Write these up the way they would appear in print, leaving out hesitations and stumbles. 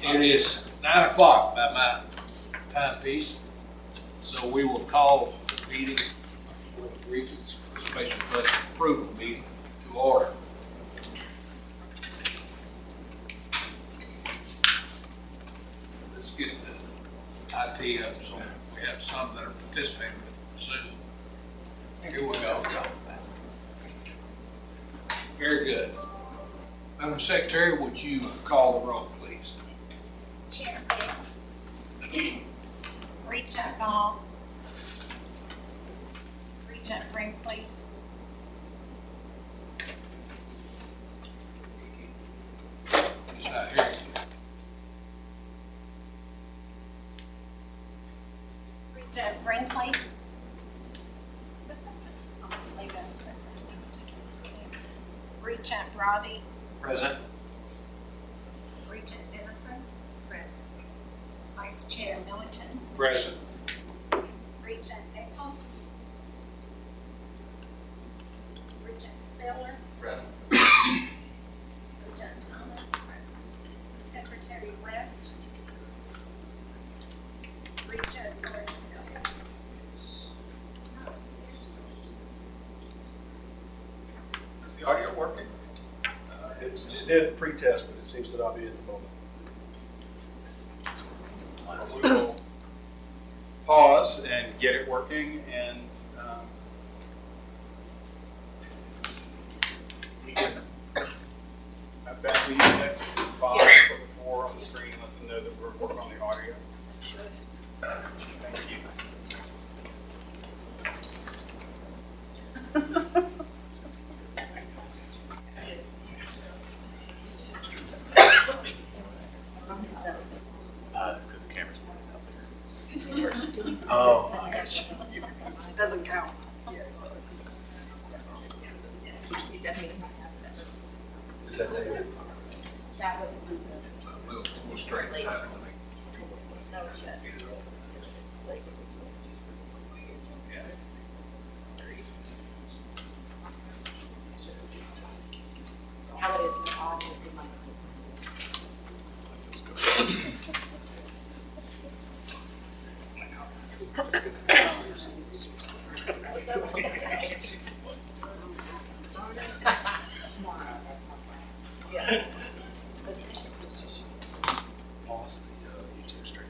It is 9 o'clock by my timepiece, so we will call the meeting of the Regions Special Budget Approval Meeting to order. Let's get the IT up so we have some that are participating soon. Here we go. Very good. Madam Secretary, would you call the roll, please? Chair Bill. Regent Ball. Regent Brinkley. He's not here. Regent Brinkley. I'll just leave it since I can't see it. Regent Roddy. Present. Regent Dennison. Present. Vice Chair Millington. Present. Regent Eccles. Regent Spiller. Present. Regent Thomas. Present. Secretary West. Regent Gordon. Is the audio working? It did pre-test, but it seems to not be at the moment. We will pause and get it working, and we can have back we use that pause before on the screen, let them know that we're working on the audio. Thank you. It's because the camera's pointing up there. Oh, I got you. Doesn't count. Is that David? That was We'll straighten that out. how it is in the audio. Pause the YouTube stream.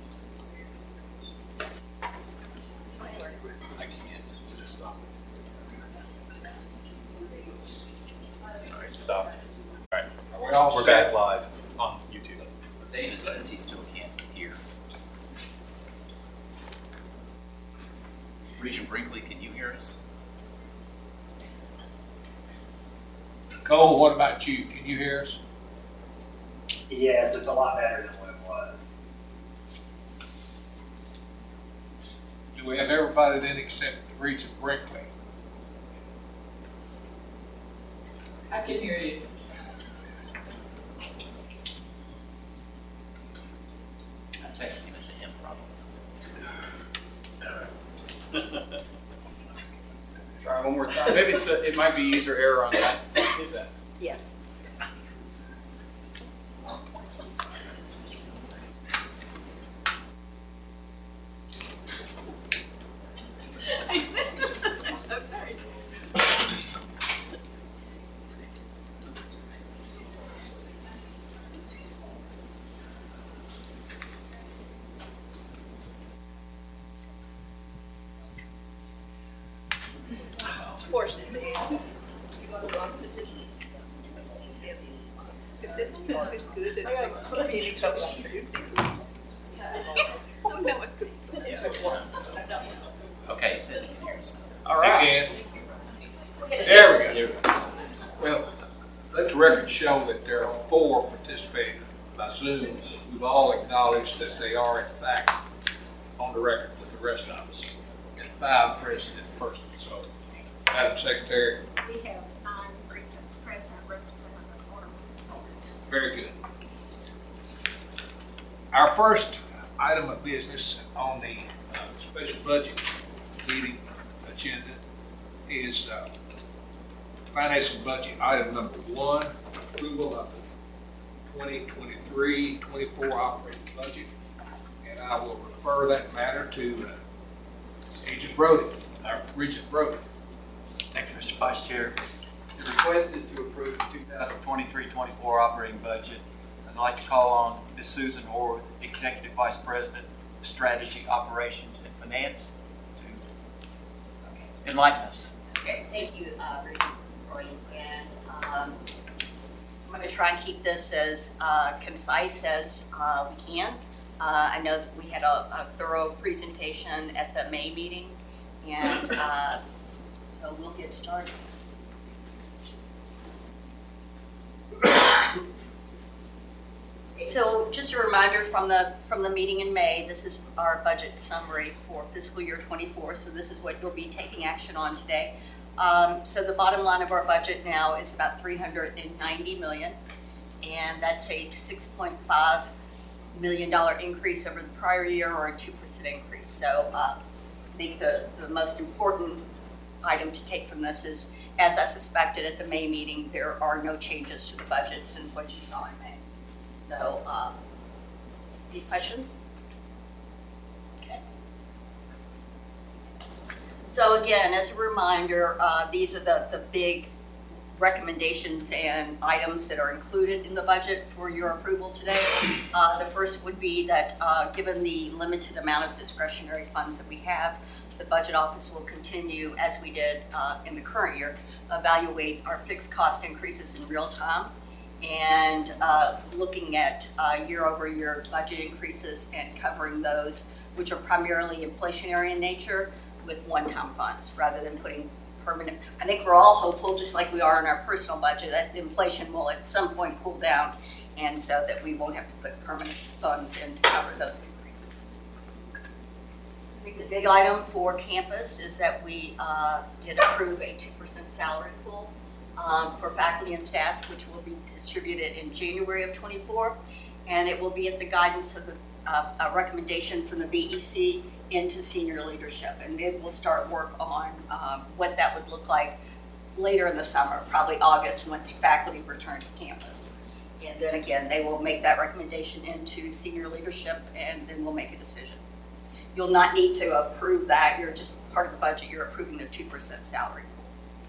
I can't. Just stop. All right, stop. All right, Are we all we're set? back live on YouTube. David says he still can't hear. Regent Brinkley, can you hear us? Cole, what about you? Can you hear us? Yes, it's a lot better than what it was. Do we have everybody then except Regent Brinkley? I can hear you. I'm texting him, it's a him problem. Try one more time. Maybe it might be user error on that. Is that? Yes. Portion. If this one is good, it could be any color. Oh, no, it could. Okay, it says he can hear us. All You right. can. There we go. Well, let the record show that there are 4 participating by Zoom. We've all acknowledged that they are in fact on the record with the rest of us, and 5 present in person. So, Madam Secretary, We have 9 regents present representing the quorum. very good. Our first item of business on the special budget meeting agenda is finance and budget item number 1, approval of 2023-24 operating budget. And I will refer that matter to Agent Brody, Regent Brody. Thank you, Mr. Vice Chair. The request is to approve the 2023-24 operating budget. I'd like to call on Ms. Susan Orr, Executive Vice President of Strategy, Operations, and Finance, to enlighten us. Okay, thank you, Regent Roy. And I'm going to try and keep this as concise as we can. I know that we had a thorough presentation at the May meeting, and so we'll get started. So just a reminder from the meeting in May, this is our budget summary for fiscal year 24. So this is what you'll be taking action on today. So the bottom line of our budget now is about $390 million, and that's a $6.5 million increase over the prior year, or a 2% increase. So I think the most important item to take from this is, as I suspected at the May meeting, there are no changes to the budget since what you saw in May. So, any questions? Okay. So again, as a reminder, these are the big recommendations and items that are included in the budget for your approval today. The first would be that given the limited amount of discretionary funds that we have, the budget office will continue, as we did in the current year, evaluate our fixed cost increases in real time, and looking at year-over-year budget increases and covering those, which are primarily inflationary in nature, with one-time funds, rather than putting permanent. I think we're all hopeful, just like we are in our personal budget, that inflation will at some point cool down, and so that we won't have to put permanent funds in to cover those increases. I think the big item for campus is that we did approve a 2% salary pool for faculty and staff, which will be distributed in January of 24, and it will be at the guidance of a recommendation from the BEC into senior leadership, and it will start work on what that would look like later in the summer, probably August, once faculty return to campus. And then again, they will make that recommendation into senior leadership, and then we'll make a decision. You'll not need to approve that. You're just part of the budget. You're approving the 2% salary pool.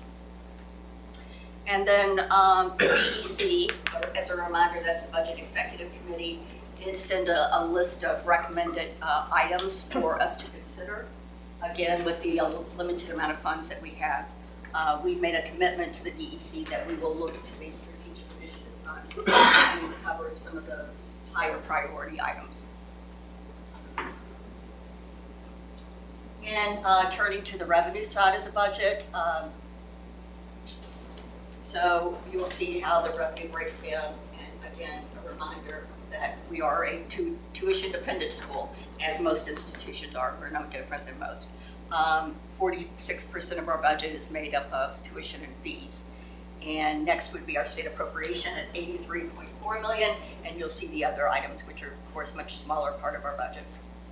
And then the BEC, as a reminder, that's the Budget Executive Committee, did send a list of recommended items for us to consider. Again, with the limited amount of funds that we have, we've made a commitment to the BEC that we will look to the strategic initiative fund to cover some of those higher priority items. And turning to the revenue side of the budget, so you will see how the revenue breaks down. And again, a reminder that we are a tuition-dependent school, as most institutions are. We're no different than most. 46% of our budget is made up of tuition and fees. And next would be our state appropriation at $83.4 million, and you'll see the other items, which are, of course, much smaller part of our budget.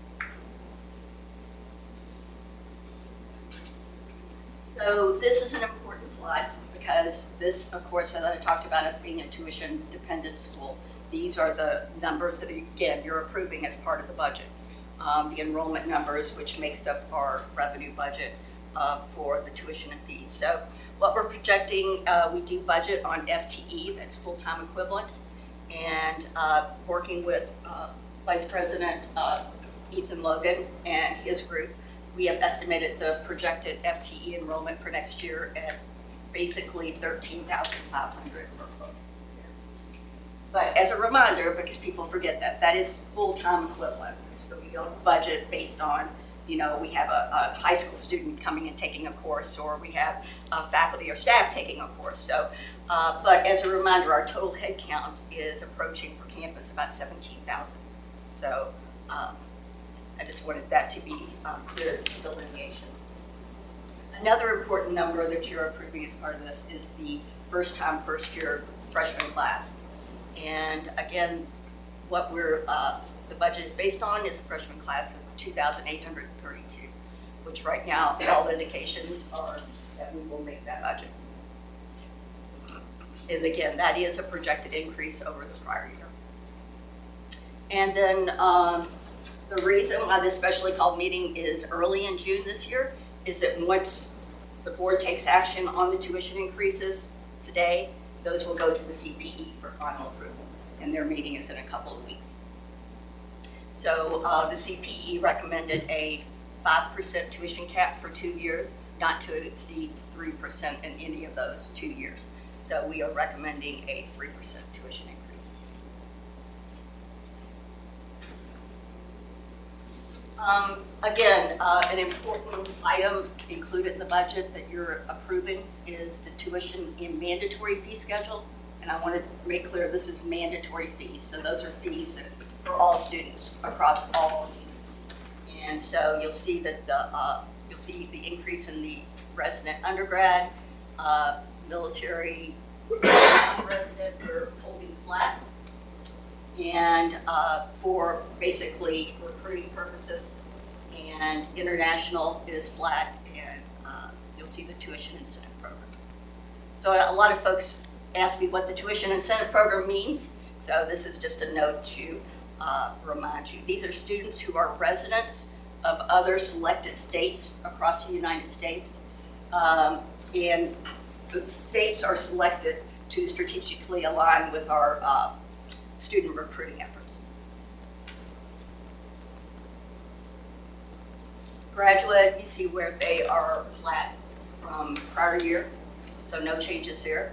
So this is an important slide because this, of course, as I talked about, as being a tuition-dependent school, these are the numbers that, again, you're approving as part of the budget. The enrollment numbers, which makes up our revenue budget for the tuition and fees. So what we're projecting, we do budget on FTE, that's full-time equivalent, and working with Vice President Ethan Logan and his group, we have estimated the projected FTE enrollment for next year at basically 13,500 per book. But as a reminder, because people forget that is full-time equivalent. So we don't budget based on, you know, we have a high school student coming and taking a course, or we have faculty or staff taking a course. So, but as a reminder, our total head count is approaching for campus about 17,000. So I just wanted that to be clear delineation. Another important number that you're approving as part of this is the first-time, first-year freshman class. And again, what we're the budget is based on is a freshman class of 2,832, which right now all indications are that we will make that budget. And again, that is a projected increase over the prior year. And then the reason why this specially called meeting is early in June this year is that once the board takes action on the tuition increases today, those will go to the CPE for final approval, and their meeting is in a couple of weeks. So the CPE recommended a 5% tuition cap for 2 years, not to exceed 3% in any of those 2 years. So we are recommending a 3% tuition increase. Again, an important item included in the budget that you're approving is the tuition and mandatory fee schedule. And I want to make clear this is mandatory fees. So those are fees that for all students across all. And so you'll see that you'll see the increase in the resident undergrad, military non-resident are holding flat. And for basically recruiting purposes, and international is flat, and you'll see the tuition incentive program. So a lot of folks ask me what the tuition incentive program means. So this is just a note to remind you. These are students who are residents of other selected states across the United States. And the states are selected to strategically align with our student recruiting efforts. Graduate, you see where they are flat from prior year, so no changes there.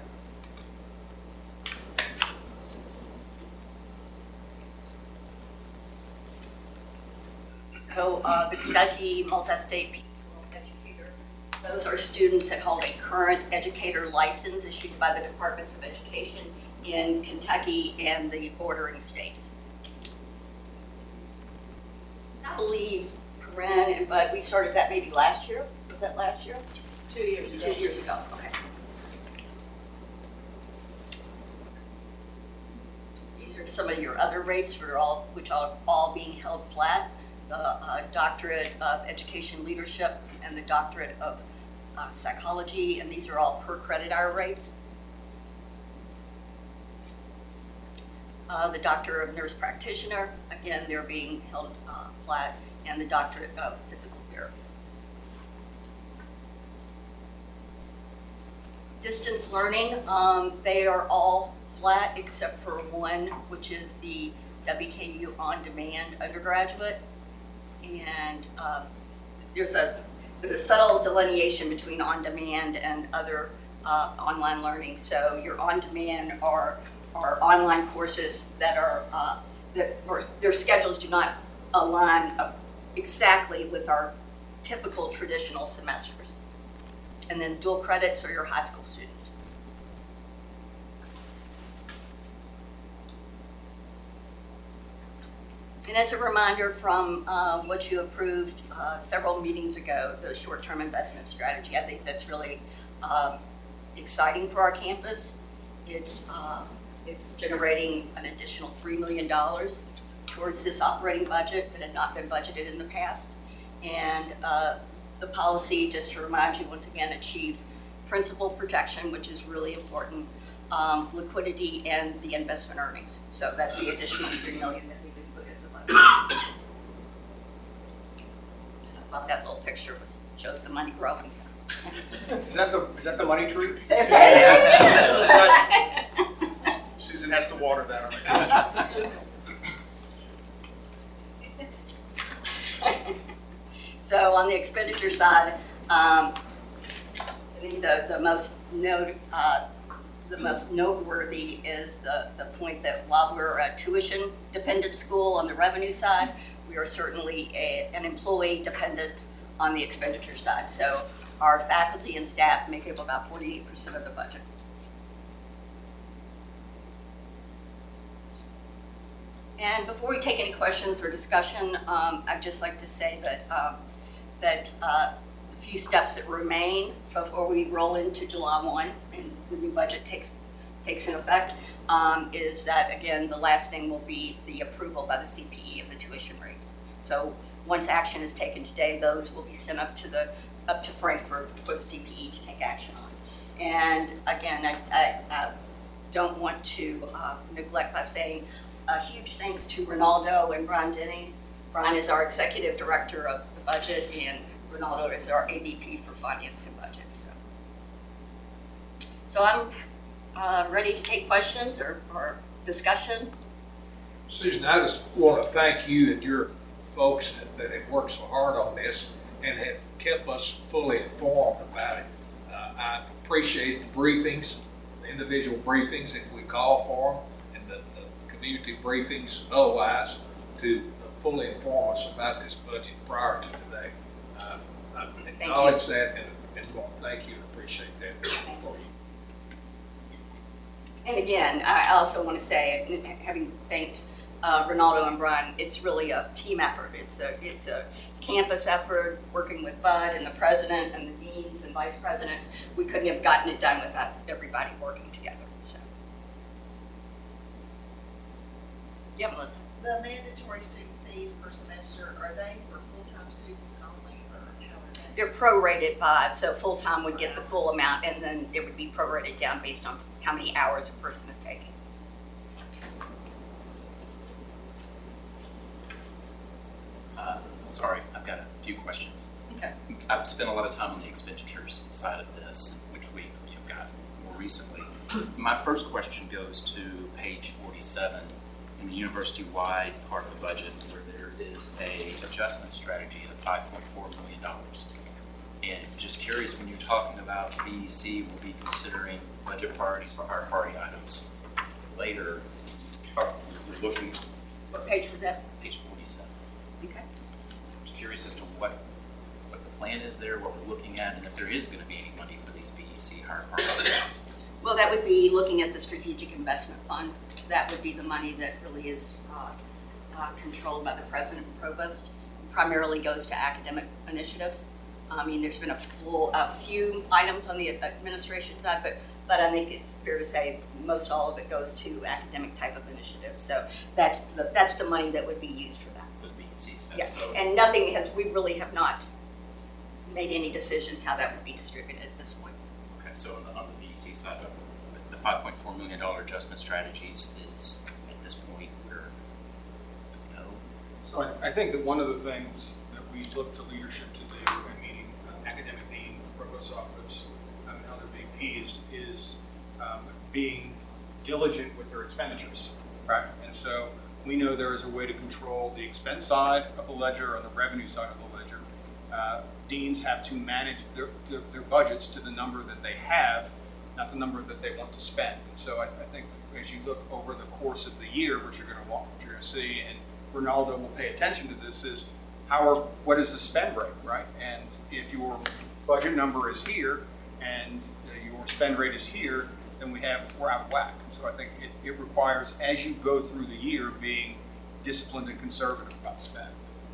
So the Kentucky Multi-State Educator, those are students that hold a current educator license issued by the Departments of Education in Kentucky and the bordering states. I believe Corinne and Bud, we started that maybe last year. Was that last year? 2 years ago. 2 years ago, okay. These are some of your other rates which are all being held flat. The Doctorate of Education Leadership and the Doctorate of Psychology, and these are all per credit hour rates. The Doctor of Nurse Practitioner, again, they're being held flat, and the Doctorate of Physical Therapy. Distance learning, they are all flat except for one, which is the WKU On Demand undergraduate. And there's a subtle delineation between on demand and other online learning. So your on demand are online courses that are their schedules do not align exactly with our typical traditional semesters. And then dual credits are your high school students. And as a reminder from what you approved several meetings ago, the short-term investment strategy, I think that's really exciting for our campus. It's generating an additional $3 million towards this operating budget that had not been budgeted in the past. And the policy, just to remind you once again, achieves principal protection, which is really important, liquidity, and the investment earnings. So that's the additional $3 million that we've included in the budget. I thought that little picture shows the money growing. Is that the money tree? Susan has to water that. So on the expenditure side, I think the most noteworthy is the point that while we're a tuition-dependent school on the revenue side, we are certainly an employee-dependent on the expenditure side. So our faculty and staff make up about 48% of the budget. And before we take any questions or discussion, I'd just like to say that the few steps that remain before we roll into July 1 and the new budget takes in effect is that, again, the last thing will be the approval by the CPE of the tuition rates. So once action is taken today, those will be sent up to Frankfurt for the CPE to take action on. And again, don't want to neglect by saying a huge thanks to Ronaldo and Brian Denny. Brian is our executive director of the budget, and Ronaldo is our AVP for finance and budget. So I'm ready to take questions or discussion. Susan, I just want to thank you and your folks that have worked so hard on this and have kept us fully informed about it. I appreciate the briefings, the individual briefings if we call for them, and the community briefings otherwise to fully inform us about this budget prior to today. I acknowledge that and want to thank you and appreciate that for you. And again, I also want to say, having thanked Ronaldo and Brian, it's really a team effort. It's a campus effort, working with Bud and the president and the deans and vice presidents. We couldn't have gotten it done without everybody working together. So, yeah, Melissa. The mandatory student fees per semester, are they for full-time students only, or how are they? They're prorated by, so full-time would get the full amount, and then it would be prorated down based on how many hours a person is taking. Sorry, I've got a few questions. Okay. I've spent a lot of time on the expenditures side of this, which we got more recently. My first question goes to page 47 in the university-wide part of the budget, where there is a adjustment strategy of $5.4 million. And just curious, when you're talking about BEC, we'll be considering budget priorities for our party items later. We're looking. What page was that? Page 47. Okay. Just curious as to what the plan is there, what we're looking at, and if there is going to be any money for these BEC higher party items. Well, that would be looking at the strategic investment fund. That would be the money that really is controlled by the president and provost. Primarily goes to academic initiatives. I mean, there's been a few items on the administration side, but I think it's fair to say most all of it goes to academic type of initiatives. So that's the money that would be used for that. For the BEC stuff. Yeah, So, and we really have not made any decisions how that would be distributed at this point. okay, so on the BEC side, the $5.4 million adjustment strategies is at this point where no. So I think that one of the things that we look to leadership to do, meaning academic deans, provost office, and other VPs, is being diligent with their expenditures, right? And so we know there is a way to control the expense side of the ledger and the revenue side of the ledger. Deans have to manage their budgets to the number that they have, not the number that they want to spend. And so I think as you look over the course of the year, what you're going to see, and Ronaldo will pay attention to this, is what is the spend rate, right? And if your budget number is here and your spend rate is here, then we're out of whack. And so I think it requires, as you go through the year, being disciplined and conservative about spend.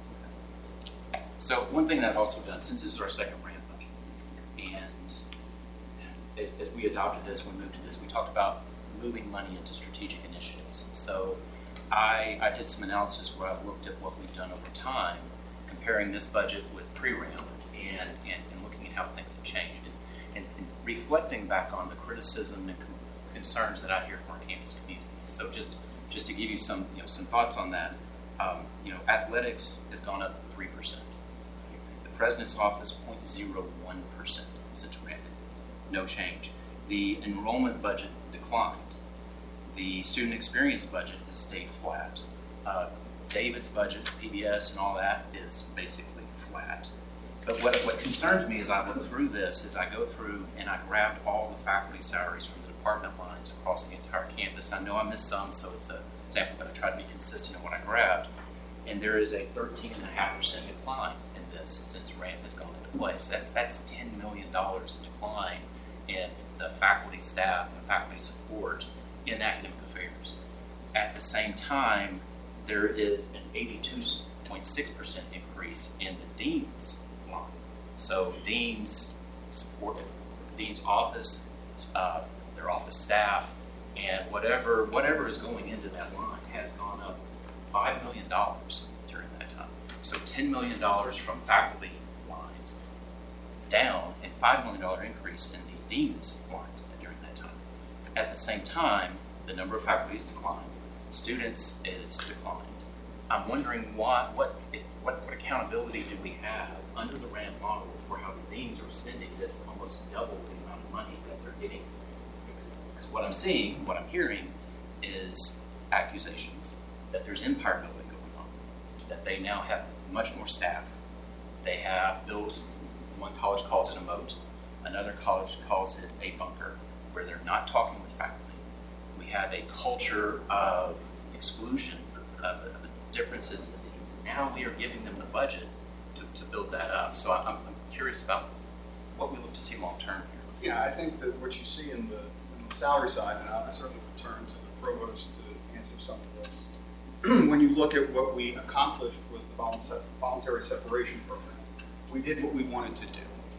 So one thing that I've also done, since this is our second grant budget, and as we adopted this, we moved to this, we talked about moving money into strategic initiatives. So I did some analysis where I've looked at what we've done over time, comparing this budget with pre-ramp and looking at how things have changed. And reflecting back on the criticism and concerns that I hear from our campus community. So just to give you some thoughts on that, athletics has gone up 3%. The president's office 0.01% since granted, no change. The enrollment budget declined. The student experience budget has stayed flat. David's budget, PBS and all that is basically flat. But what concerns me as I look through this is I go through and I grabbed all the faculty salaries from the department lines across the entire campus. I know I missed some, so it's a sample, but I tried to be consistent in what I grabbed. And there is a 13.5% decline in this since RAMP has gone into place. That's $10 million in decline in the faculty staff and faculty support in academic affairs. At the same time, there is an 82.6% increase in the dean's line. So deans support the dean's office, their office staff, and whatever is going into that line has gone up $5 million during that time. So $10 million from faculty lines down, and $5 million increase in the dean's lines during that time. At the same time, the number of faculty has declined, students is declined. I'm wondering what accountability do we have under the RAND model for how the deans are spending this almost double the amount of money that they're getting? Because what I'm seeing, what I'm hearing, is accusations that there's empire building going on, that they now have much more staff. They have built, one college calls it a moat, another college calls it a bunker, where they're not talking with faculty. We have a culture of exclusion, of differences in the deans. Now we are giving them the budget to build that up. So I'm curious about what we look to see long term here. Yeah, I think that what you see in the salary side, and I'll certainly return to the provost to answer some of this. When you look at what we accomplished with the voluntary separation program, we did what we wanted to do.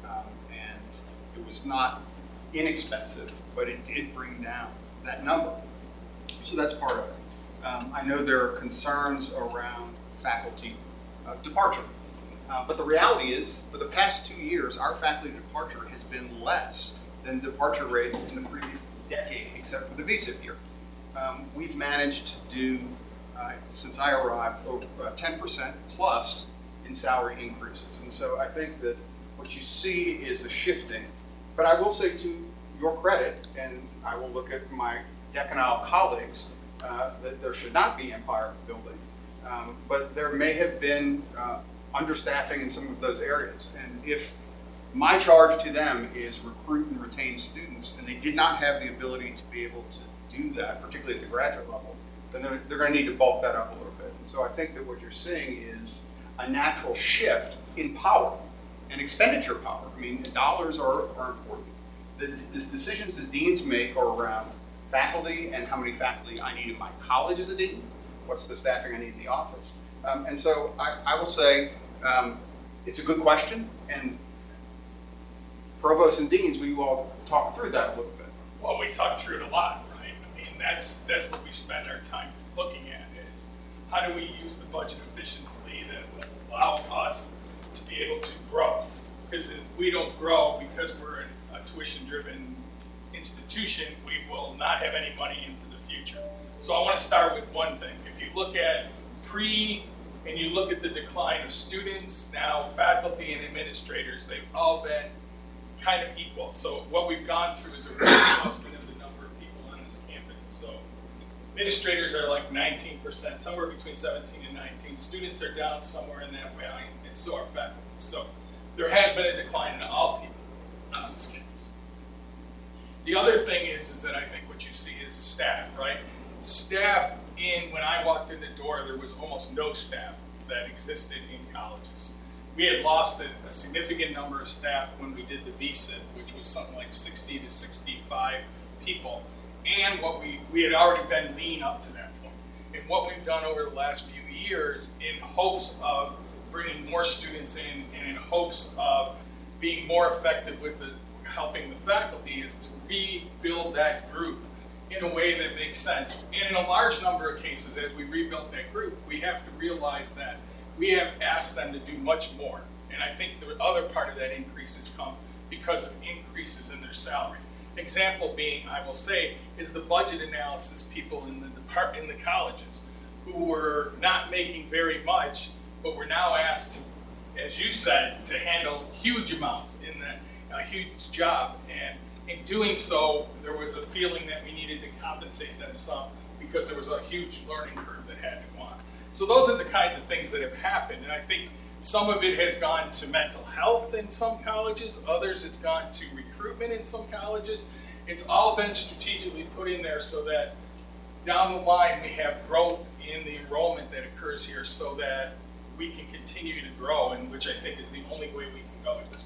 And it was not inexpensive, but it did bring down that number. So that's part of it. I know there are concerns around faculty departure. But the reality is, for the past 2 years, our faculty departure has been less than departure rates in the previous decade, except for the VSIP year. We've managed to do, since I arrived, over 10% plus in salary increases. And so I think that what you see is a shifting. But I will say to your credit, and I will look at my decanal colleagues, that there should not be empire building. But there may have been understaffing in some of those areas. And if my charge to them is recruit and retain students, and they did not have the ability to be able to do that, particularly at the graduate level, then they're going to need to bulk that up a little bit. And so I think that what you're seeing is a natural shift in power and expenditure power. I mean, dollars are important. The decisions that deans make are around faculty and how many faculty I need in my college as a dean, what's the staffing I need in the office. And so I will say it's a good question, and provosts and deans, we will all talk through that a little bit. Well, we talk through it a lot, right? I mean, that's what we spend our time looking at is how do we use the budget efficiently that will allow us to be able to grow? Because if we don't grow because we're a tuition-driven institution, we will not have any money into the future. So I want to start with one thing. If you look at and you look at the decline of students, now faculty and administrators, they've all been kind of equal. So what we've gone through is a readjustment of the number of people on this campus. So administrators are like 19%, somewhere between 17 and 19. Students are down somewhere in that way, and so are faculty. So there has been a decline in all people on this campus. The other thing is that I think what you see is staff, right? Staff when I walked in the door, there was almost no staff that existed in colleges. We had lost a significant number of staff when we did the VSIP, which was something like 60 to 65 people. And we had already been lean up to that point. And what we've done over the last few years in hopes of bringing more students in and in hopes of being more effective with helping the faculty is to rebuild that group in a way that makes sense. And in a large number of cases, as we rebuilt that group, we have to realize that we have asked them to do much more. And I think the other part of that increase has come because of increases in their salary. Example being, I will say, is the budget analysis people in the colleges who were not making very much, but were now asked to, as you said, to handle huge amounts in a huge job. And in doing so, there was a feeling that we needed to compensate them some because there was a huge learning curve that had to go on. So those are the kinds of things that have happened. And I think some of it has gone to mental health in some colleges. Others, it's gone to recruitment in some colleges. It's all been strategically put in there so that down the line we have growth in the enrollment that occurs here so that we can continue to grow, and which I think is the only way we can go at this point.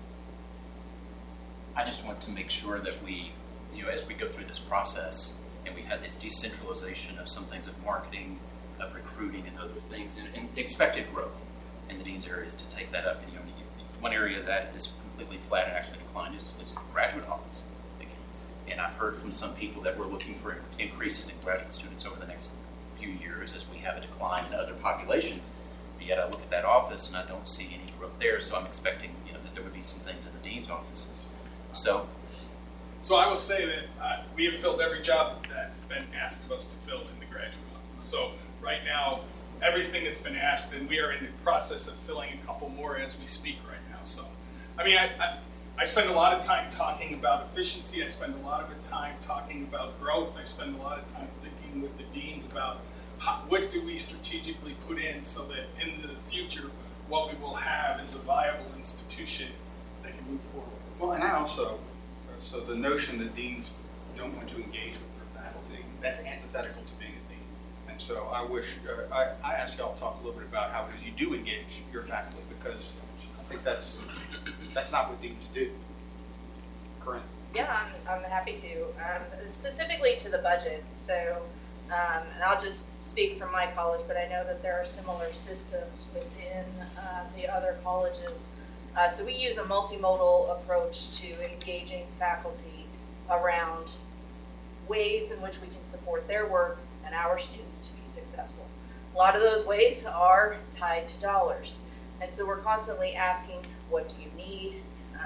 I just want to make sure that we, as we go through this process, and we had this decentralization of some things of marketing, of recruiting, and other things, and expected growth in the dean's areas to take that up. And, one area that is completely flat and actually declined is graduate office. And I've heard from some people that we're looking for increases in graduate students over the next few years as we have a decline in other populations. But yet I look at that office and I don't see any growth there, so I'm expecting that there would be some things in the dean's offices. So So I will say that we have filled every job that's been asked of us to fill in the graduate office. So right now, everything that's been asked, and we are in the process of filling a couple more as we speak right now. So, I mean, I spend a lot of time talking about efficiency. I spend a lot of time talking about growth. I spend a lot of time thinking with the deans about what do we strategically put in so that in the future, what we will have is a viable institution that can move forward. Well, and I also, so the notion that deans don't want to engage with their faculty, that's antithetical to being a dean. And so I wish, I ask y'all to talk a little bit about how it is you do engage your faculty, because I think that's not what deans do. Corinne? Yeah, I'm happy to. Specifically to the budget, so, and I'll just speak from my college, but I know that there are similar systems within the other colleges. So we use a multimodal approach to engaging faculty around ways in which we can support their work and our students to be successful. A lot of those ways are tied to dollars. And so we're constantly asking, what do you need?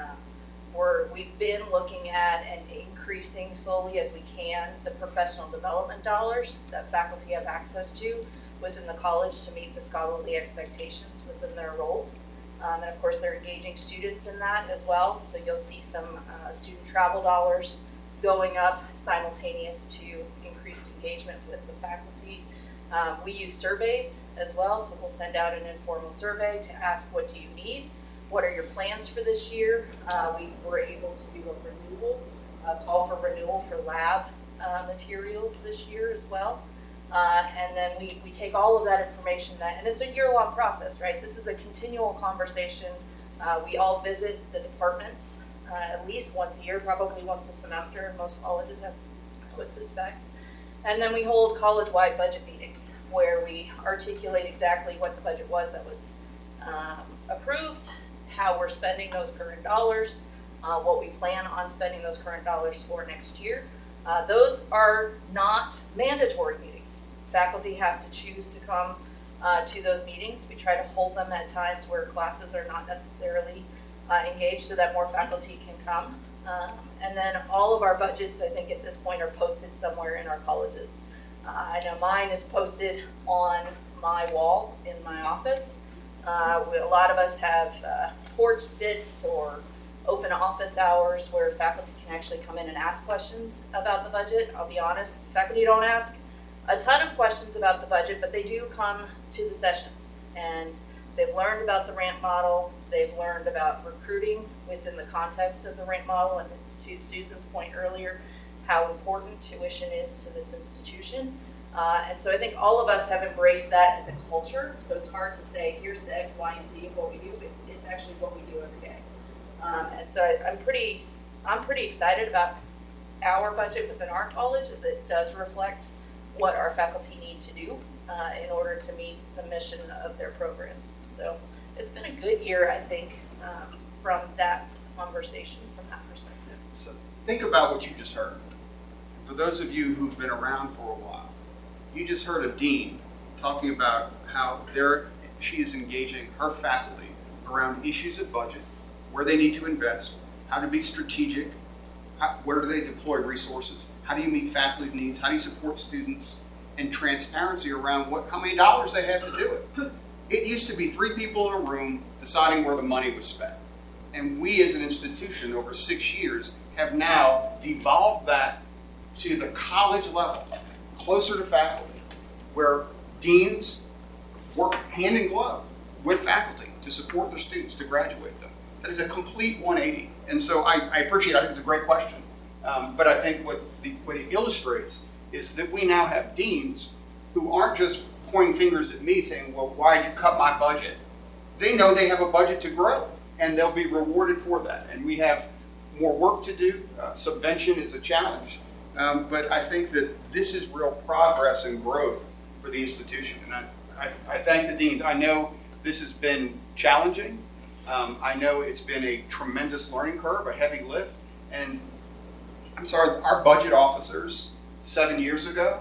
We've been looking at and increasing slowly as we can the professional development dollars that faculty have access to within the college to meet the scholarly expectations within their roles. And of course, they're engaging students in that as well. So you'll see some student travel dollars going up simultaneous to increased engagement with the faculty. We use surveys as well, so we'll send out an informal survey to ask, what do you need? What are your plans for this year? We were able to do a call for renewal for lab materials this year as well. And then we take all of that information, and it's a year-long process, right? This is a continual conversation. We all visit the departments at least once a year, probably once a semester. Most colleges, I would suspect. And then we hold college-wide budget meetings where we articulate exactly what the budget was that was approved, how we're spending those current dollars, what we plan on spending those current dollars for next year. Those are not mandatory meetings. Faculty have to choose to come to those meetings. We try to hold them at times where classes are not necessarily engaged so that more faculty can come. And then all of our budgets, I think at this point, are posted somewhere in our colleges. I know mine is posted on my wall in my office. A lot of us have porch sits or open office hours where faculty can actually come in and ask questions about the budget. I'll be honest, faculty don't ask a ton of questions about the budget, but they do come to the sessions. And they've learned about the RAMP model. They've learned about recruiting within the context of the RAMP model. And to Susan's point earlier, how important tuition is to this institution. And so I think all of us have embraced that as a culture. So it's hard to say, here's the X, Y, and Z of what we do. It's actually what we do every day. And so I'm pretty excited about our budget within our college, as it does reflect what our faculty need to do in order to meet the mission of their programs. So it's been a good year, I think, from that conversation, from that perspective. So think about what you just heard. For those of you who've been around for a while, you just heard a dean talking about how she is engaging her faculty around issues of budget, where they need to invest, how to be strategic, where do they deploy resources, how do you meet faculty needs, how do you support students, and transparency around how many dollars they have to do it. It used to be 3 people in a room deciding where the money was spent. And we as an institution over 6 years have now devolved that to the college level, closer to faculty, where deans work hand in glove with faculty to support their students, to graduate them. That is a complete 180. And so I appreciate it. I think it's a great question. But I think what it illustrates is that we now have deans who aren't just pointing fingers at me saying, well, why'd you cut my budget? They know they have a budget to grow, and they'll be rewarded for that. And we have more work to do. Subvention is a challenge. But I think that this is real progress and growth for the institution. And I thank the deans. I know this has been challenging. I know it's been a tremendous learning curve, a heavy lift. And I'm sorry, our budget officers 7 years ago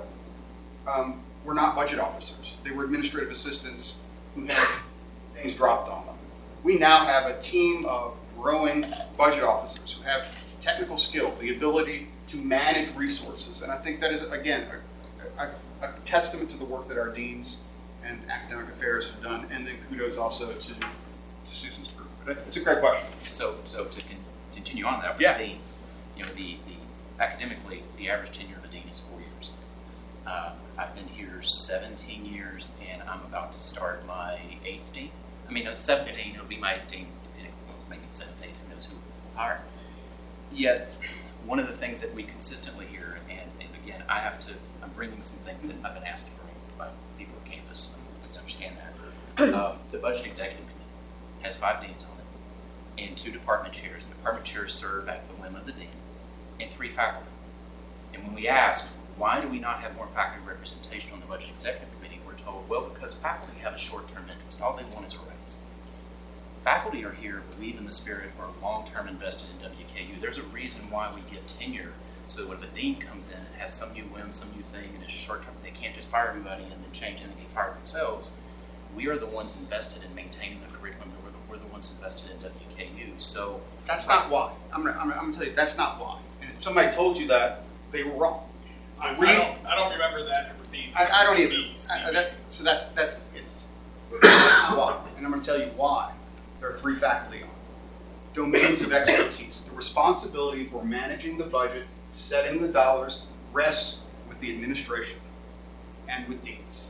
were not budget officers. They were administrative assistants who had things dropped on them. We now have a team of growing budget officers who have technical skill, the ability to manage resources. And I think that is, again, a testament to the work that our deans and academic affairs have done, and then kudos also to Susan's group. But it's a great question. So to continue on that with Yeah. the deans, the academically, the average tenure of a dean is 4 years. I've been here 17 years, and I'm about to start my 8th dean. I mean, 17, it'll be my 18th, maybe 17, who knows who will hire. Yet, one of the things that we consistently hear, and again, I'm bringing some things that I've been asked to bring by people at campus, let's understand that. The Budget Executive Committee has 5 deans on it, and 2 department chairs. The department chairs serve at the whim of the dean, and 3 faculty. And when we ask, why do we not have more faculty representation on the Budget Executive Committee, we're told, well, because faculty have a short-term interest. All they want is a raise. Faculty are here, believe in the spirit, are long-term invested in WKU. There's a reason why we get tenure, so that when the dean comes in and has some new whim, some new thing, and it's short-term, they can't just fire everybody and then change and then get fired themselves. We are the ones invested in maintaining the curriculum. We're the ones invested in WKU. So That's not why. I'm going to tell you, that's not why. And if somebody told you that, they were wrong. I don't remember that ever being. I don't either. So that's it's not why. And I'm going to tell you why. There are 3 faculty on it. Domains of expertise. The responsibility for managing the budget, setting the dollars, rests with the administration and with deans,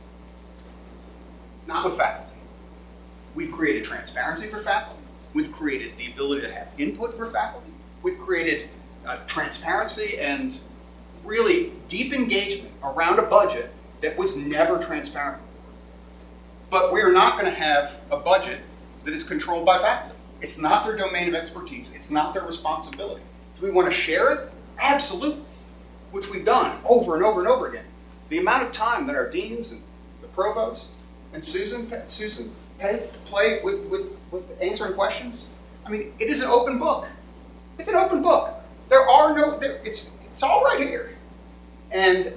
not with faculty. We've created transparency for faculty. We've created the ability to have input for faculty. We've created transparency and really deep engagement around a budget that was never transparent before. But we're not going to have a budget that is controlled by faculty. It's not their domain of expertise. It's not their responsibility. Do we want to share it? Absolutely, which we've done over and over and over again. The amount of time that our deans and the provost and Susan play with answering questions, I mean, it is an open book. It's an open book. There are no, it's all right here. And,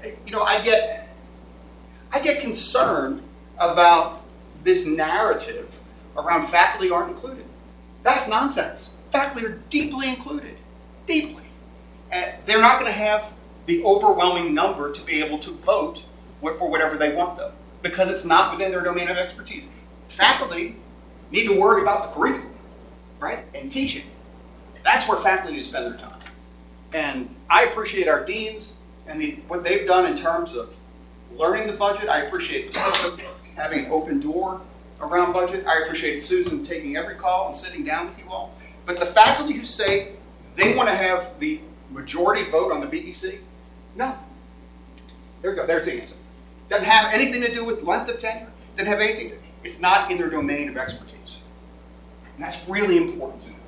I get concerned about this narrative around faculty aren't included. That's nonsense. Faculty are deeply included. Deeply. And they're not going to have the overwhelming number to be able to vote for whatever they want, though, because it's not within their domain of expertise. Faculty need to worry about the curriculum, right, and teaching. That's where faculty need to spend their time. And I appreciate our deans and what they've done in terms of learning the budget. I appreciate the provost having an open door around budget. I appreciate Susan taking every call and sitting down with you all. But the faculty who say they want to have the majority vote on the BEC, no. There you go. There's the answer. Doesn't have anything to do with length of tenure. Doesn't have anything to do. It's not in their domain of expertise. And that's really important to know.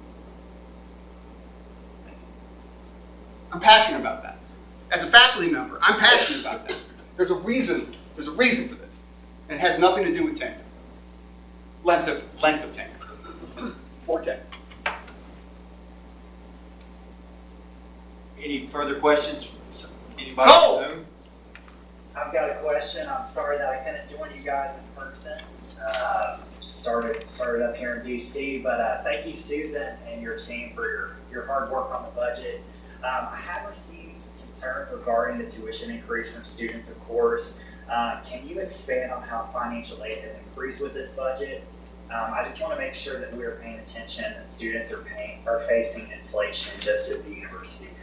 I'm passionate about that. As a faculty member, I'm passionate about that. There's a reason for this. And it has nothing to do with tenure. Length of tenure. Or tenure. Any further questions? Anybody Go! on Zoom? I've got a question. I'm sorry that I couldn't join you guys in person. Started up here in DC, but thank you, Susan, and your team for your hard work on the budget. I have received some concerns regarding the tuition increase from students, of course. Can you expand on how financial aid has increased with this budget? I just want to make sure that we are paying attention that students are facing inflation just as the university did.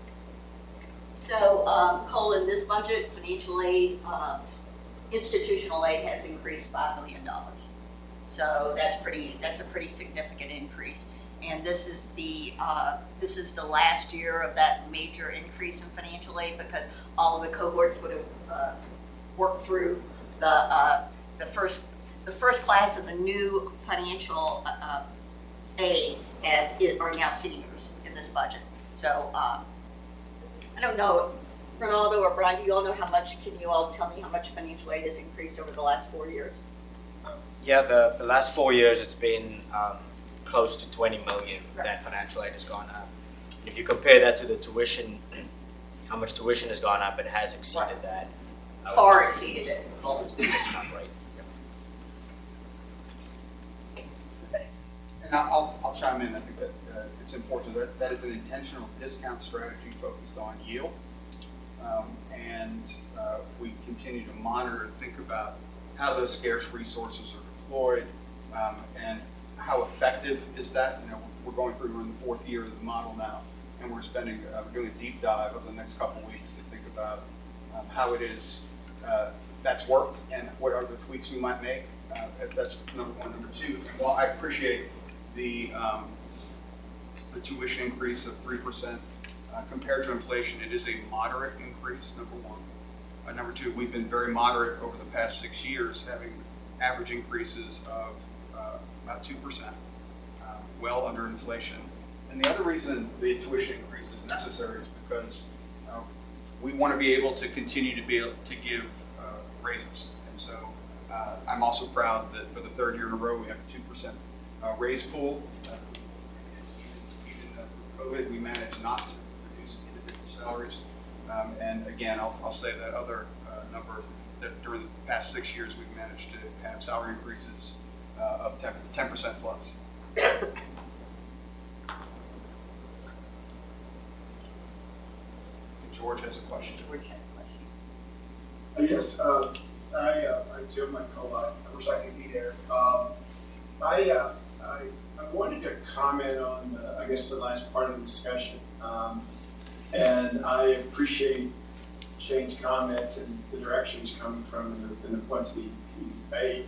So, Cole, in this budget, financial aid, institutional aid has increased $5 million. So that's a pretty significant increase. And this is the last year of that major increase in financial aid because all of the cohorts would have worked through the first class of the new financial aid are now seniors in this budget. So I don't know, Ronaldo or Brian, do you all know how much? Can you all tell me how much financial aid has increased over the last 4 years? Yeah, the last 4 years it's been close to 20 million that financial aid has gone up. If you compare that to the tuition, how much tuition has gone up, it has exceeded that. Far exceeded it. Discount rate. And I'll chime in. I think that it's important that is an intentional discount strategy focused on yield. And we continue to monitor and think about how those scarce resources are deployed, and how effective is that. We're in the 4th year of the model now, and we're doing a deep dive over the next couple of weeks to think about how it is that's worked and what are the tweaks we might make. That's number one. Number two, while I appreciate the tuition increase of 3%, compared to inflation, it is a moderate increase, number one. Number two, we've been very moderate over the past 6 years, having average increases of about 2%, well under inflation. And the other reason the tuition increase is necessary is because we want to be able to continue to give raises. And so I'm also proud that for the 3rd year in a row, we have a 2% raise pool. Even through COVID, we managed not to reduce individual salaries. And again, I'll say that other number that during the past 6 years, we've managed to have salary increases of 10% plus. George has a question. Yes, I'm Jim Michael. I wish I could be there. I wanted to comment on, I guess, the last part of the discussion. And I appreciate Shane's comments and the direction he's coming from and the points that he's made.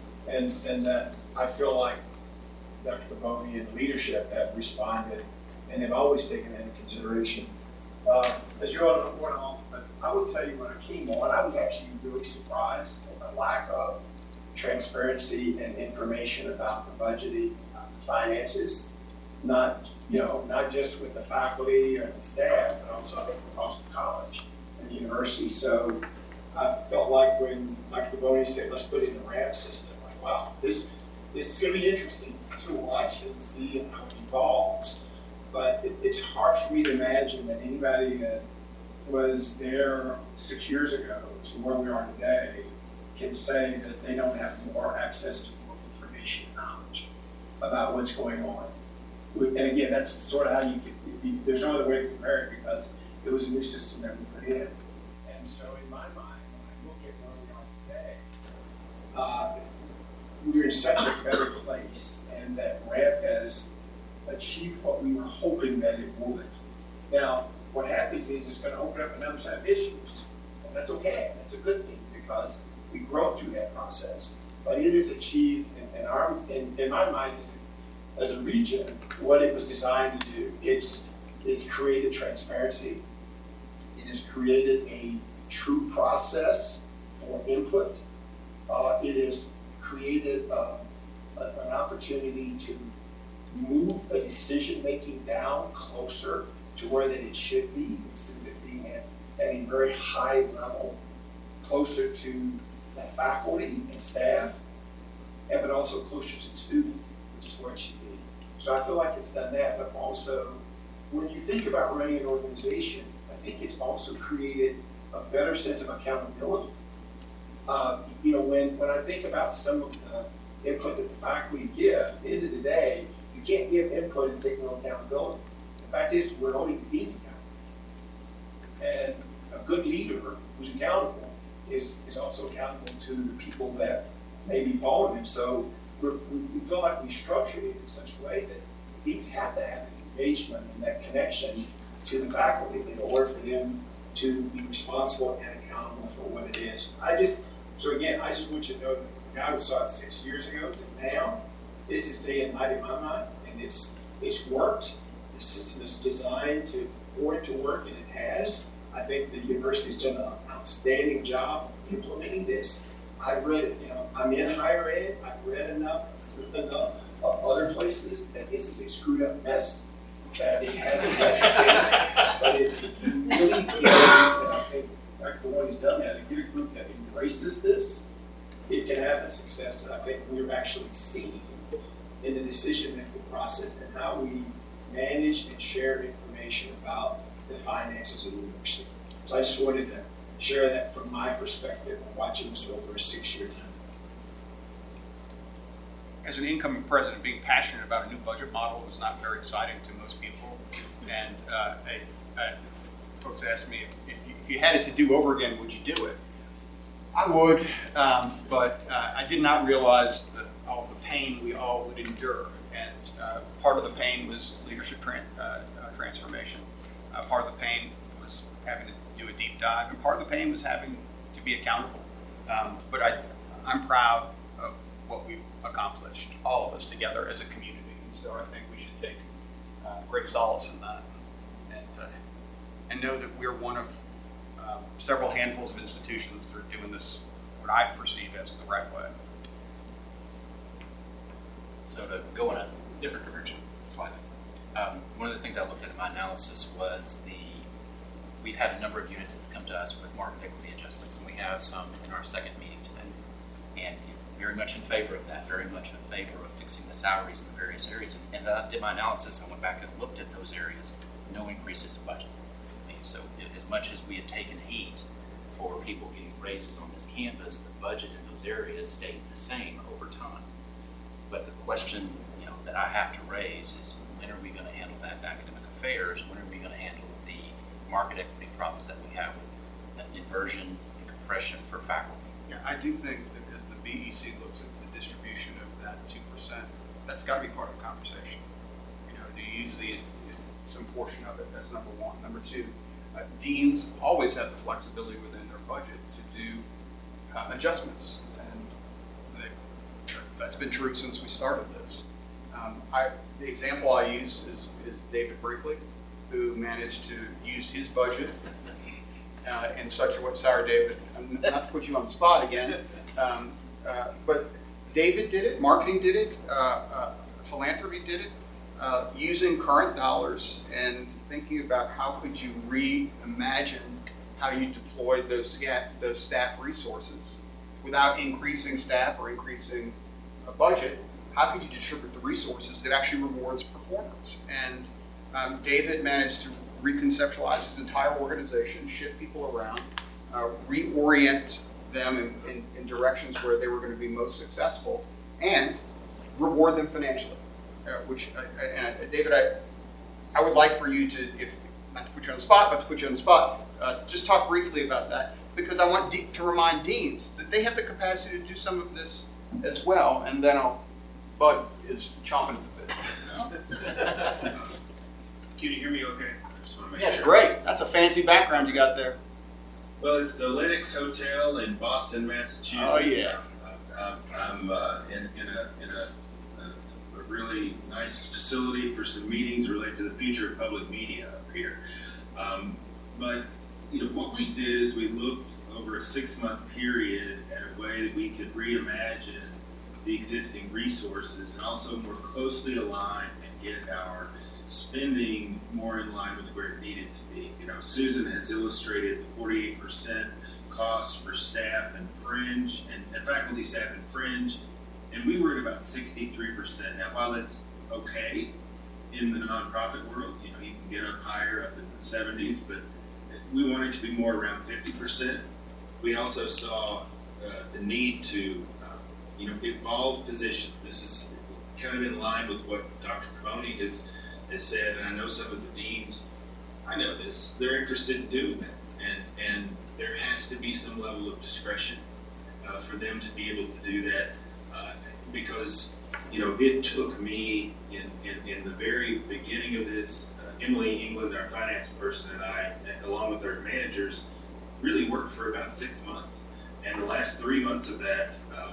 And that I feel like Dr. Pavoni and leadership have responded and have always taken that into consideration. As you all went off, but I will tell you when I came on, I was actually really surprised at the lack of transparency and information about the budgeting of the finances, not just with the faculty or the staff, but also across the college and the university. So I felt like when Dr. Pavoni said, let's put in the ramp system, like, wow, this is going to be interesting to watch and see how it evolves. But it's hard for me to imagine that anybody that was there 6 years ago to where we are today can say that they don't have more access to more information and knowledge about what's going on. And again, that's sort of how there's no other way to compare it because it was a new system that we put in. And so in my mind, when I look at where we are today, we're in such a better place and that RAMP has achieved what we were hoping that it would. Now, what happens is it's going to open up another set of issues. And that's okay. That's a good thing because we grow through that process. But it is achieved in my mind as a region what it was designed to do. It's created transparency. It has created a true process for input. It has created an opportunity to move the decision-making down closer to where that it should be, instead of it being at a very high level, closer to the faculty and staff, but also closer to the student, which is where it should be. So I feel like it's done that, but also, when you think about running an organization, I think it's also created a better sense of accountability. When I think about some of the input that the faculty give, at the end of the day, you can't give input and take no accountability. The fact is, we're holding the deans accountable. And a good leader who's accountable is also accountable to the people that may be following him. So we feel like we structured it in such a way that deans have to have an engagement and that connection to the faculty in order for them to be responsible and accountable for what it is. I just want you to know that from the guy who saw it 6 years ago to now, this is day and night in my mind, and it's worked. The system is designed for it to work, and it has. I think the university's done an outstanding job implementing this. I've read, I'm in higher ed. I've read enough of other places that this is a screwed up mess. That it hasn't had. But if you really get, and I think Dr. Pavoni's done that, and get a group that embraces this, it can have the success that I think we're actually seeing in the decision-making process and how we manage and share information about the finances of the university. So I just wanted to share that from my perspective of watching this over a 6-year time. as an incoming president, being passionate about a new budget model was not very exciting to most people. And folks asked me, if you had it to do over again, would you do it? I would, but I did not realize all the pain we all would endure. And part of the pain was leadership transformation. Part of the pain was having to do a deep dive, and part of the pain was having to be accountable. But I'm proud of what we've accomplished, all of us together as a community. So I think we should take great solace in that, and know that we're one of several handfuls of institutions that are doing this, what I perceive as the right way. So to go in a different direction slightly, one of the things I looked at in my analysis was we've had a number of units that have come to us with market equity adjustments, and we have some in our second meeting today. And very much in favor of that, very much in favor of fixing the salaries in the various areas. And I did my analysis, I went back and looked at those areas, no increases in budget. So as much as we had taken heat for people getting raises on this campus, the budget in those areas stayed the same over time. But the question, that I have to raise is, when are we going to handle that in academic affairs? When are we going to handle the market equity problems that we have with inversion and compression for faculty? Yeah, I do think that as the BEC looks at the distribution of that 2%, that's got to be part of the conversation. Do you use some portion of it? That's number one. Number two, deans always have the flexibility within their budget to do adjustments, and that's been true since we started this. The example I use is David Brinkley, who managed to use his budget in such a way. Sorry, David, not to put you on the spot again, but David did it, marketing did it, philanthropy did it, using current dollars and thinking about how could you reimagine how you deploy those staff resources without increasing staff or increasing a budget. How could you distribute the resources that actually rewards performance? And David managed to reconceptualize his entire organization, shift people around, reorient them in directions where they were going to be most successful, and reward them financially. David, I would like for you to, if not to put you on the spot, but to put you on the spot, just talk briefly about that, because I want to remind deans that they have the capacity to do some of this as well, and then Bud is chomping at the bit. Can you hear me okay? I just want to make It's sure. great. That's a fancy background you got there. Well, it's the Lennox Hotel in Boston, Massachusetts. Oh, yeah. I'm in a really nice facility for some meetings related to the future of public media up here. But what we did is we looked over a 6-month period at a way that we could reimagine the existing resources and also more closely align and get our spending more in line with where it needed to be. Susan has illustrated the 48% cost for staff and fringe and faculty staff and fringe, and we were at about 63%. Now, while that's okay in the nonprofit world, you can get up higher, up in the 70s, but we wanted to be more around 50%. We also saw the need to evolve positions. This is kind of in line with what Dr. Cavoni has said, and I know some of the deans, I know this, they're interested in doing that. And there has to be some level of discretion for them to be able to do that, because it took me in the very beginning of this, Emily England, our finance person, and I, along with our managers, really worked for about 6 months. And the last 3 months of that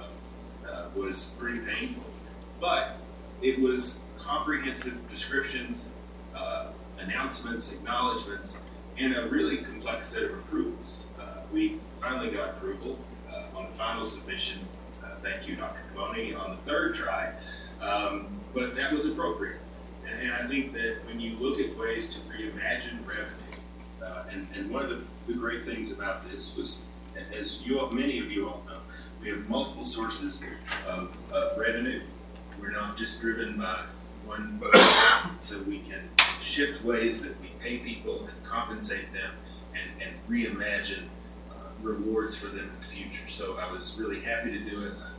was pretty painful. But it was comprehensive descriptions, announcements, acknowledgments, and a really complex set of approvals. We finally got approval on the final submission. Thank you, Dr. Cavoni, on the third try. But that was appropriate. And I think that when you look at ways to reimagine revenue, and one of the great things about this was, as many of you all know, we have multiple sources of revenue. We're not just driven by one budget, so we can shift ways that we pay people and compensate them and reimagine rewards for them in the future. So I was really happy to do it.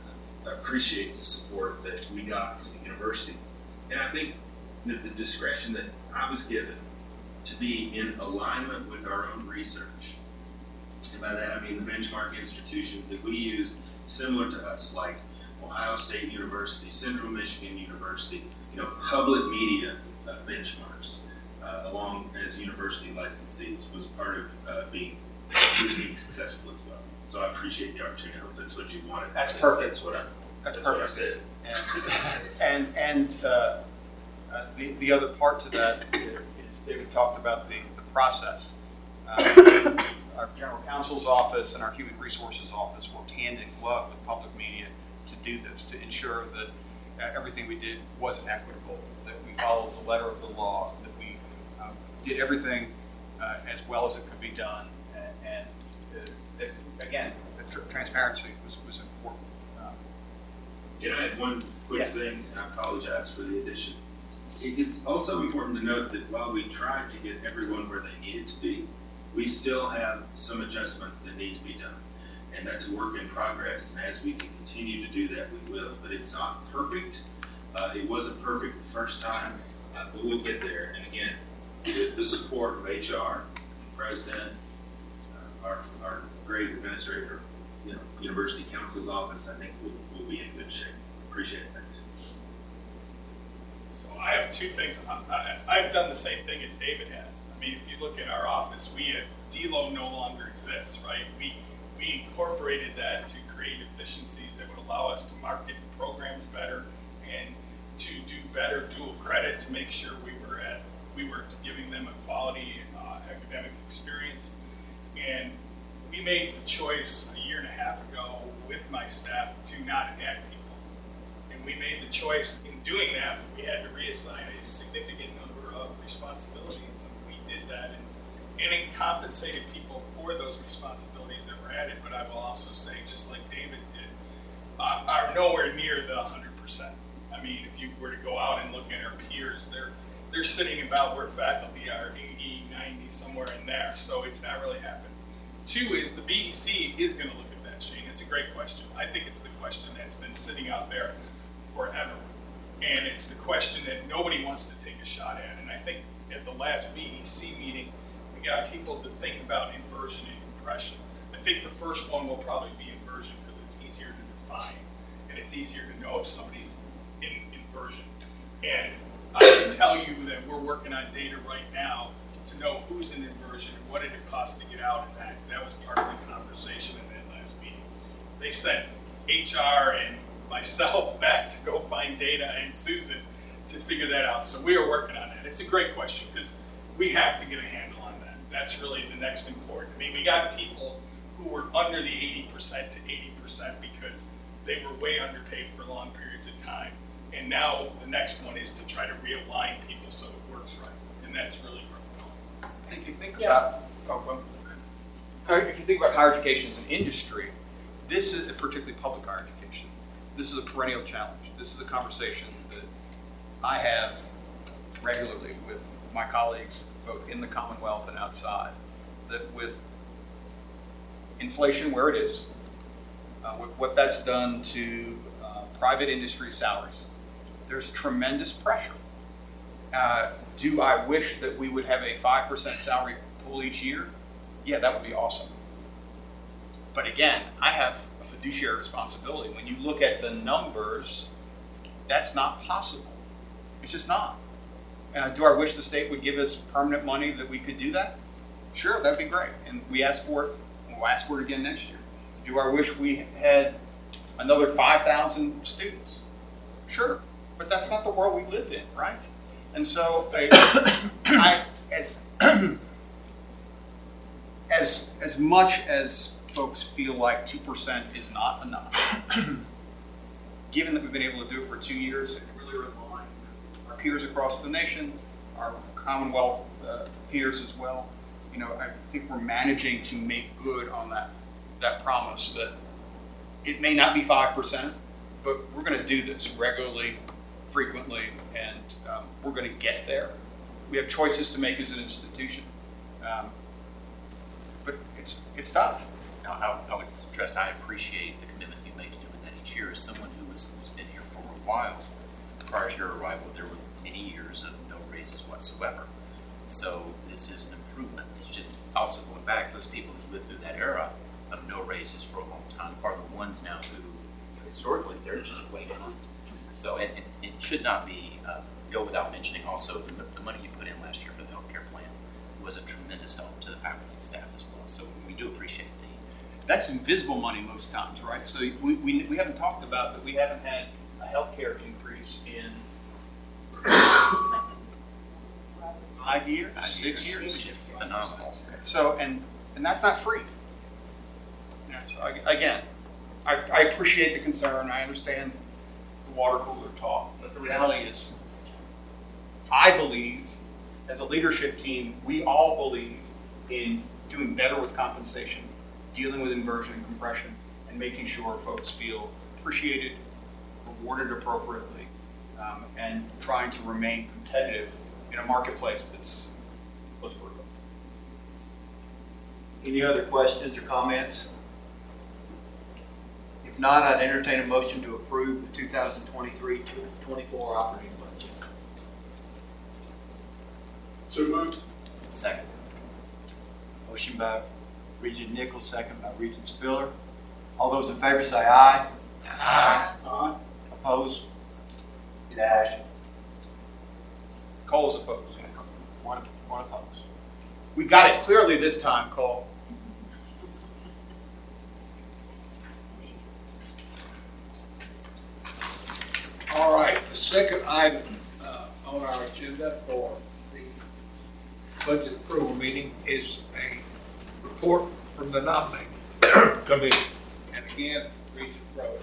appreciate the support that we got from the university. And I think that the discretion that I was given to be in alignment with our own research, and by that I mean the benchmark institutions that we use similar to us, like Ohio State University, Central Michigan University, public media benchmarks, along as university licensees, was part of being successful as well. So I appreciate the opportunity. I hope that's what you wanted. That's perfect. That's what That's what I perfect. said. And the other part to that is David talked about the process. Our general counsel's office and our human resources office worked hand in glove with public media to do this, to ensure that everything we did was equitable, that we followed the letter of the law, that we did everything as well as it could be done, and that, again, the transparency was important. Can I add one quick thing? And I apologize for the addition. It's also important to note that while we tried to get everyone where they needed to be, we still have some adjustments that need to be done. And that's a work in progress. And as we can continue to do that, we will. But it's not perfect. It wasn't perfect the first time, but we'll get there. And again, with the support of HR, President, our great administrator, University Counsel's office, I think we'll be in good shape. Appreciate it. Thanks. So I have two things. I've done the same thing as David has. I mean, if you look at our office, DLO no longer exists, right? We incorporated that to create efficiencies that would allow us to market programs better and to do better dual credit to make sure we were giving them a quality academic experience. And we made the choice a year and a half ago with my staff to not add people. And we made the choice in doing that, we had to reassign a significant number of responsibilities, and we did that. And it compensated people for those responsibilities that were added, but I will also say, just like David did, are nowhere near the 100%. I mean, if you were to go out and look at our peers, they're sitting about where faculty are, 80, 90, somewhere in there, so it's not really happening. Two is the BEC is going to look at that, Shane. It's a great question. I think it's the question that's been sitting out there forever. And it's the question that nobody wants to take a shot at. And I think at the last BEC meeting, we got people to think about inversion and compression. I think the first one will probably be inversion because it's easier to define and it's easier to know if somebody's in inversion. And I can tell you that we're working on data right now to know who's in inversion and what did it cost to get out of that. That was part of the conversation in that last meeting. They sent HR and myself back to go find data and Susan to figure that out. So we are working on that. It's a great question because we have to get a handle on that. That's really the next important. I mean, we got people who were under the 80% to 80% because they were way underpaid for long periods of time. And now the next one is to try to realign people so it works right. And that's really great. And if you think about higher education as an industry, this is particularly public higher education. This is a perennial challenge. This is a conversation that I have regularly with my colleagues, both in the Commonwealth and outside, that with inflation where it is, with what that's done to private industry salaries, there's tremendous pressure. Do I wish that we would have a 5% salary pool each year? Yeah, that would be awesome. But again, I have a fiduciary responsibility. When you look at the numbers, that's not possible. It's just not. Do I wish the state would give us permanent money that we could do that? Sure, that'd be great. And we ask for it, and we'll ask for it again next year. Do I wish we had another 5,000 students? Sure, but that's not the world we live in, right? And so, as much as folks feel like 2% is not enough, given that we've been able to do it for 2 years, and really relying on our peers across the nation, our Commonwealth peers as well, I think we're managing to make good on that promise that it may not be 5%, but we're going to do this regularly, frequently, and we're going to get there. We have choices to make as an institution, but it's tough. Now, I would stress I appreciate the commitment you make to doing that each year as someone who while, prior to your arrival, there were many years of no raises whatsoever. So this is an improvement. It's just also going back, those people who lived through that era of no raises for a long time are the ones now who, historically, they're just way behind. So it should not be, go without mentioning also, the money you put in last year for the healthcare plan was a tremendous help to the faculty and staff as well. So we do appreciate That's invisible money most times, right? So we haven't talked about that we haven't had a healthcare increase in 5 years, 6 years. Which is phenomenal. So, and that's not free. You know, so again, I appreciate the concern. I understand the water cooler talk, but the reality is, I believe, as a leadership team, we all believe in doing better with compensation, dealing with inversion and compression, and making sure folks feel appreciated, rewarded appropriately, and trying to remain competitive in a marketplace that's brutal. Any other questions or comments? If not, I'd entertain a motion to approve the 2023-24 operating budget. So moved. Second. Motion by Regent Nichols, second by Regent Spiller. All those in favor say aye. Aye. Aye. Opposed? Aye. Cole's opposed. One opposed. We got it clearly this time, Cole. All right, the second item on our agenda for the budget approval meeting is a report from the nominating committee. And again, Regent Rowe.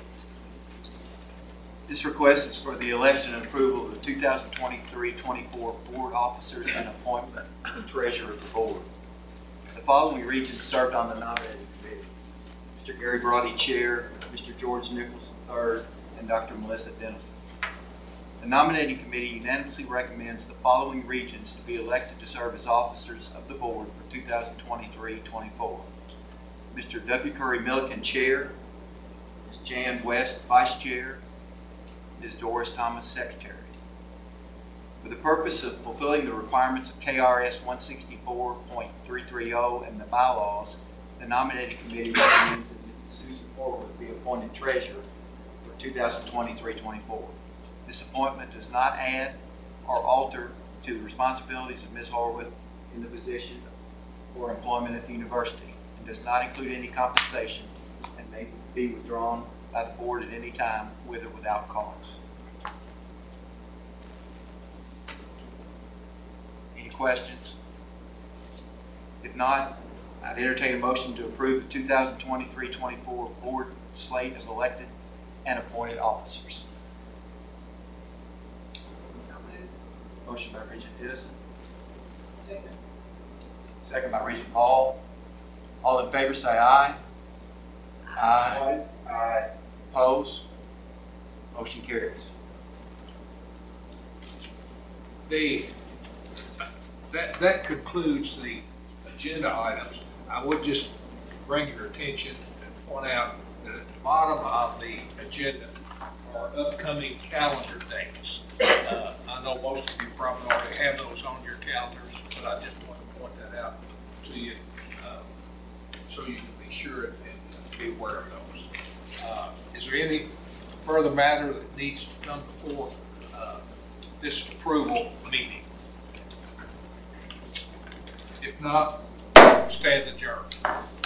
This request is for the election and approval of the 2023-24 board officers and appointment of the treasurer of the board. The following regents served on the nominating committee: Mr. Gary Brody, Chair, Mr. George Nichols III, and Dr. Melissa Dennison. The nominating committee unanimously recommends the following regents to be elected to serve as officers of the board for 2023-24. Mr. W. Curry Milliken, Chair, Ms. Jan West, Vice Chair, Ms. Doris Thomas, Secretary. For the purpose of fulfilling the requirements of KRS 164.330 and the bylaws, the nominating committee recommends that Ms. Susan Forward be appointed treasurer for 2023-24. This appointment does not add or alter to the responsibilities of Ms. Horwath in the position or employment at the university, and does not include any compensation, and may be withdrawn by the board at any time with or without cause. Any questions? If not, I'd entertain a motion to approve the 2023-24 board slate of elected and appointed officers. Motion by Regent Dennison. Second by Regent Hall. All in favor say aye. Aye. Aye. Opposed? Motion carries. That concludes the agenda items. I would just bring your attention and point out that at the bottom of the agenda are upcoming calendar dates. I know most of you probably already have those on your calendars, but I just want to point that out to you so you can be sure and be aware of those. Is there any further matter that needs to come before this approval meeting? If not, stand adjourned.